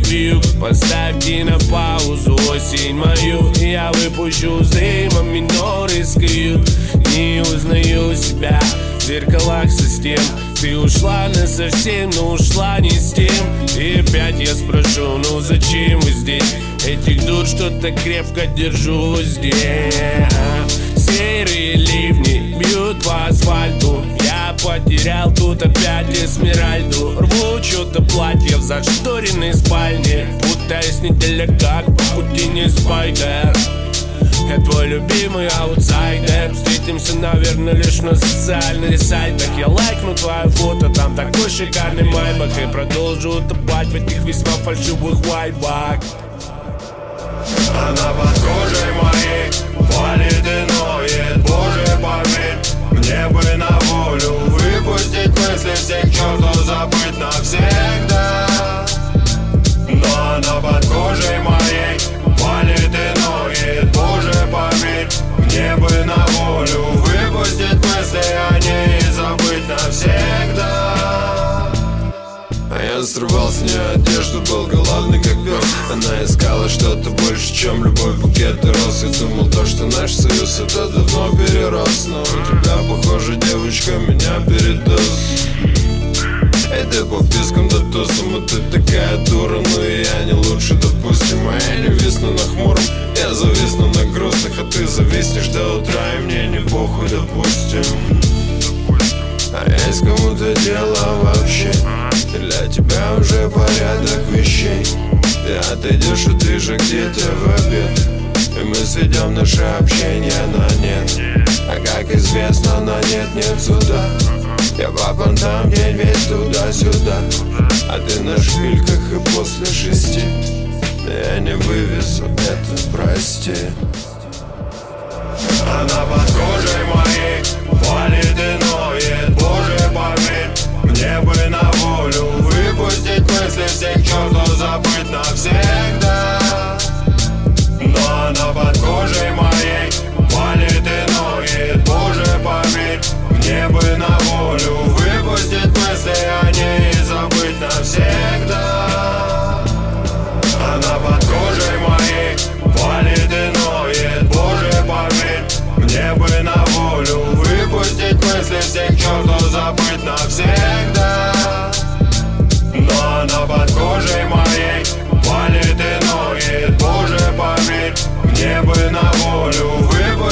вьюг. Поставьте на паузу осень мою, и я выпущу с дымом миноры скрют. Не узнаю себя в зеркалах систем. Ты ушла насовсем, но ушла не с тем. И опять я спрошу, ну зачем вы здесь? Этих дур что-то крепко держу в узде. Серые ливни бьют по асфальту. Я потерял тут опять эсмеральду. Рву что-то платье в зашторенной спальне. Путаюсь неделя как по пути не спайдер. Я твой любимый аутсайдер. Встретимся, наверное, лишь на социальных сайтах. Я лайкну твое фото, там такой шикарный майбах. И продолжу утопать в этих весьма фальшивых вайбах. Она под кожей моей валит и ноет. Боже, поверь, мне бы на волю выпустить мысли всех чертов, забыть навсегда. Но она под кожей моей валит и ноет. Боже, поверь, мне бы на волю выпустить мысли о ней и забыть навсегда. А я срывал с нее одежду, был голодный как пес. Она искала что-то больше, чем любой букет и роз. И думал то, что наш союз это давно перерос. Но у тебя, похоже, девочка, меня передоз. Эй, ты по впискам да тусам, и ты такая дура. Ну и я не лучше, допустим. А я не висну на хмуром, я зависну на грустных. А ты зависнешь до утра, и мне не похуй, допустим. А есть кому-то дело вообще. Для тебя уже порядок вещей. Ты отойдешь и ты же где-то в обед. И мы сведем наше общение на нет. А как известно, на нет суда. Я по понтам день весь туда-сюда. А ты на шпильках и после 6. Я не вывезу, это прости. Она под кожей моей валит и ноет. Боже, поверь, мне бы на волю выпустить мысли всех чертов, забыть навсегда. Но она под кожей моей валит и ноет. Боже, поверь, мне бы на волю выпустить мысли о ней и забыть навсегда. Она под кожей моей валит и ноет. Боже, поверь, мне бы на волю выпустить мысли всех чертов, забыть навсегда. Но она под кожей моей валит и ноет. Боже, поверь, мне бы на волю выпустить